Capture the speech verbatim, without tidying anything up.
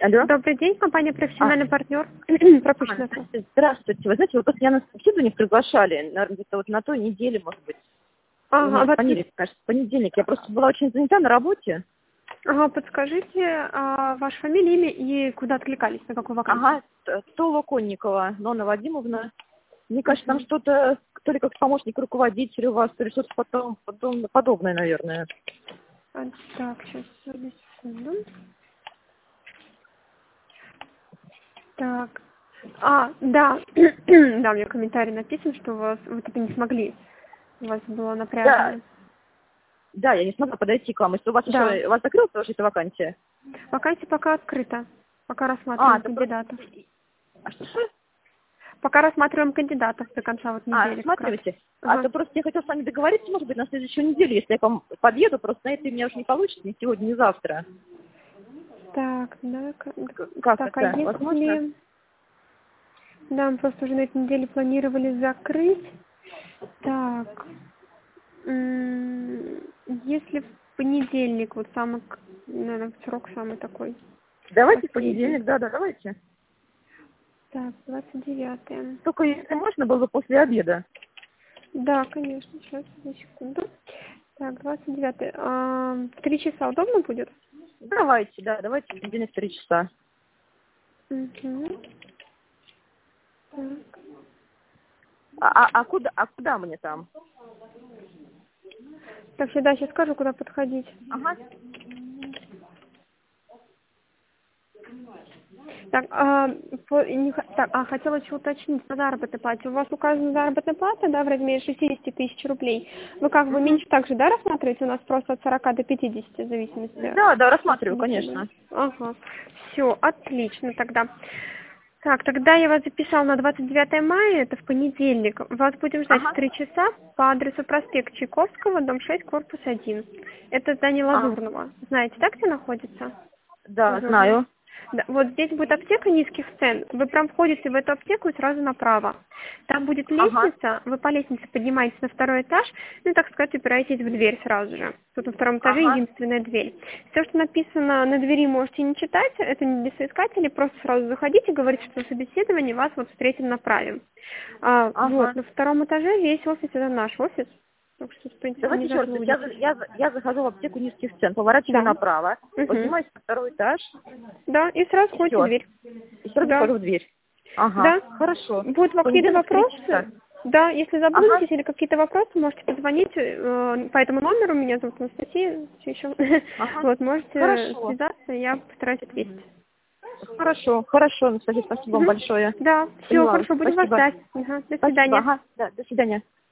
Алло. Добрый день, компания «Профессиональный А. партнер». Пропущено. А, здравствуйте. Вы знаете, вы просто меня на собеседование приглашали, наверное, где-то вот на той неделе, может быть. Вы Ага, мне вот- звонили, кажется, в понедельник. Я просто была очень занята на работе. ага, подскажите а, ваша фамилия, имя и куда откликались, на какую вакансию? Ага, Т- Тола Конникова, Нонна Вадимовна. Мне кажется, там Мгм. что-то, то ли как помощник руководителя у вас, то ли что-то потом, потом подобное, наверное. А, Так, сейчас, одну секунду. Так, а, да, да, у меня комментарий написан, что у вас, вы типа не смогли, у вас было Да, напряжно. да, я не смогла подойти к вам. Если у вас Да, еще, у вас закрылась уже эта вакансия? вакансия пока открыта, пока А, рассматриваем это просто... кандидатов. А что, что? Пока рассматриваем кандидатов до конца вот А, недели как раз. рассматриваете? А Ага. то просто я хотела с вами договориться, может быть, на следующую неделю, если я к вам подъеду, просто на это у меня уже не получится ни сегодня, ни завтра. Так, да, к- К- Как так, а это? Возможно? если... Да, мы просто уже на этой неделе планировали закрыть. Так, м, если в понедельник, вот самый, к- наверное, срок самый такой, Давайте в последний. понедельник, да, да, давайте. Так, двадцать девятое. Только если можно было после обеда. Да, конечно, сейчас, одну секунду. Так, двадцать девятое. А, в три часа удобно будет? Давайте, да, давайте в понедельник в три часа. Угу. Так. А, а, а куда, а куда мне там? Так, сюда сейчас скажу, куда подходить. Ага. Так, а, по- не х- так, а хотела еще уточнить по заработной плате. У вас указана заработная плата, да, в размере шестьдесят тысяч рублей. Вы как бы Мгм. меньше также, да, рассматриваете? У нас просто от сорока до пятидесяти, в зависимости Да, да, от рассматриваю, собеседования. конечно. Ага, все, отлично тогда. Так, тогда я вас записала на двадцать девятое мая, это в понедельник. Вас будем ждать в Ага. три часа по адресу проспект Чайковского, дом шесть, корпус один. Это здание А, Лазурного. Знаете, так где находится? да, Лазурный. знаю. Да, вот здесь будет аптека низких цен. Вы прям входите в эту аптеку и сразу направо. Там будет Ага. лестница, вы по лестнице поднимаетесь на второй этаж, ну и, так сказать, упираетесь в дверь сразу же. Тут на втором этаже Ага. единственная дверь. Все, что написано на двери, можете не читать, это не для соискателей, просто сразу заходите, говорите, что на собеседовании вас вот встретим, направим. А, вот, Ага. на втором этаже весь офис, это наш офис, так что, в принципе, Давайте не еще раз. То есть Я, за- заблудитесь. я, за- я захожу в аптеку низких цен, поворачиваю Да. направо, Угу. поднимаюсь на второй этаж, Да, и сразу и входите в все. дверь. И сразу Да. вхожу в дверь. Ага, Да. хорошо. Будут В во- какие-то понедельник в три часа. вопросы? Да, если Ага, заблудитесь или какие-то вопросы, можете позвонить э, по этому номеру, меня зовут Анастасия, все еще. ага. Вот, можете Хорошо. связаться, я постараюсь ответить. Хорошо, хорошо, Анастасия, спасибо вам Мгм. большое. Да, все, Поняла вас. хорошо, будем вас Спасибо. ждать. Ага, до Спасибо, свидания. ага. Да, до свидания.